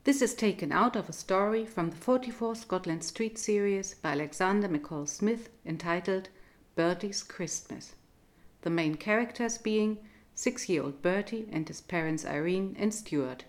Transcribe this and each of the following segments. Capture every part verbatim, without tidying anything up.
This is taken out of a story from the forty-four Scotland Street series by Alexander McCall Smith entitled Bertie's Christmas. The main characters being six-year-old Bertie and his parents Irene and Stuart.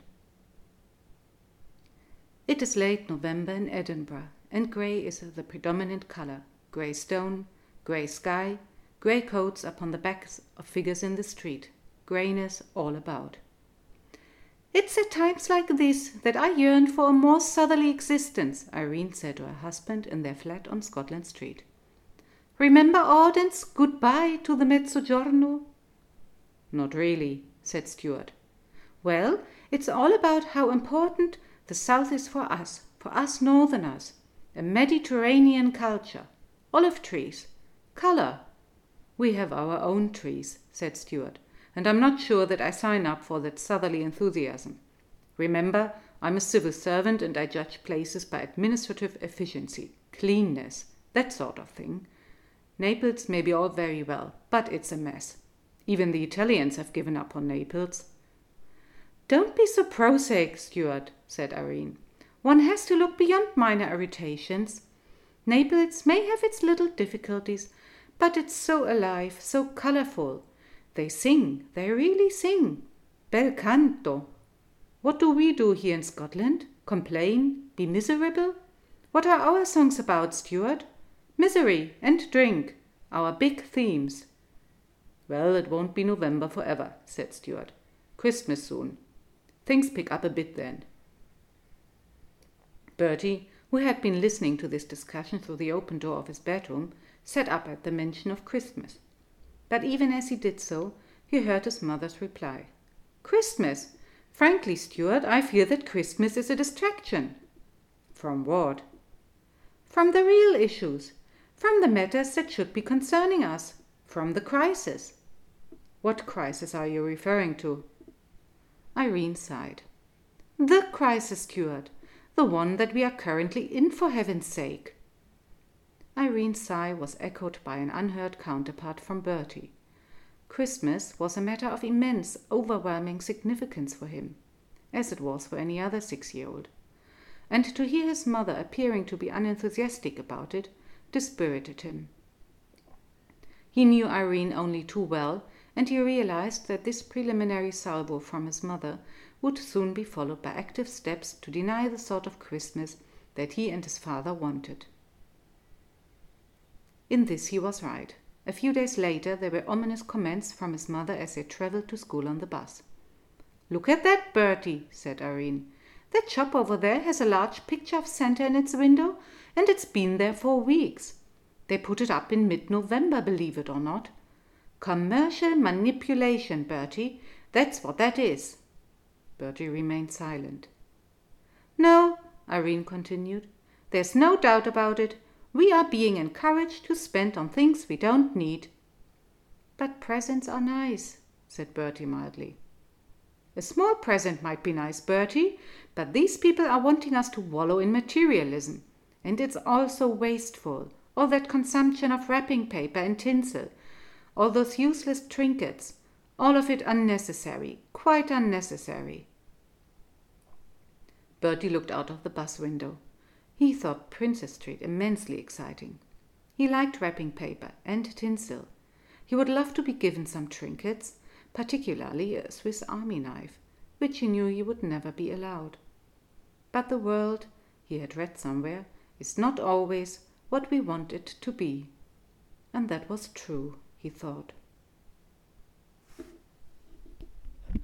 It is late November in Edinburgh, and grey is the predominant colour. Grey stone, grey sky, grey coats upon the backs of figures in the street, greyness all about. "It's at times like this that I yearn for a more southerly existence," Irene said to her husband in their flat on Scotland Street. "Remember Auden's goodbye to the Mezzogiorno?" "Not really," said Stuart. "Well, it's all about how important the South is for us, for us Northerners. A Mediterranean culture, olive trees, colour." "We have our own trees," said Stuart, "and I'm not sure that I sign up for that southerly enthusiasm. Remember, I'm a civil servant and I judge places by administrative efficiency, cleanness, that sort of thing. Naples may be all very well, but it's a mess. Even the Italians have given up on Naples." "Don't be so prosaic, Stuart," said Irene. "One has to look beyond minor irritations. Naples may have its little difficulties, but it's so alive, so colourful. They sing, they really sing. Bel canto. What do we do here in Scotland? Complain? Be miserable? What are our songs about, Stuart? Misery and drink, our big themes." "Well, it won't be November forever," said Stuart. "Christmas soon. Things pick up a bit then." Bertie, who had been listening to this discussion through the open door of his bedroom, sat up at the mention of Christmas. But even as he did so, he heard his mother's reply. "Christmas? Frankly, Stuart, I fear that Christmas is a distraction." "From what?" "From the real issues. From the matters that should be concerning us. From the crisis." "What crisis are you referring to?" Irene sighed. "The crisis, Stuart. The one that we are currently in, for heaven's sake." Irene's sigh was echoed by an unheard counterpart from Bertie. Christmas was a matter of immense, overwhelming significance for him, as it was for any other six-year-old. And to hear his mother appearing to be unenthusiastic about it dispirited him. He knew Irene only too well, and he realized that this preliminary salvo from his mother would soon be followed by active steps to deny the sort of Christmas that he and his father wanted. In this he was right. A few days later there were ominous comments from his mother as they travelled to school on the bus. "Look at that, Bertie," said Irene. "That shop over there has a large picture of Santa in its window, and it's been there for weeks. They put it up in mid-November, believe it or not. Commercial manipulation, Bertie. That's what that is." Bertie remained silent. "No," Irene continued, "there's no doubt about it. We are being encouraged to spend on things we don't need." "But presents are nice," said Bertie mildly. "A small present might be nice, Bertie, but these people are wanting us to wallow in materialism. And it's all so wasteful. All that consumption of wrapping paper and tinsel. All those useless trinkets. All of it unnecessary. Quite unnecessary." Bertie looked out of the bus window. He thought Princess Street immensely exciting. He liked wrapping paper and tinsel. He would love to be given some trinkets, particularly a Swiss Army knife, which he knew he would never be allowed. But the world, he had read somewhere, is not always what we want it to be. And that was true, he thought.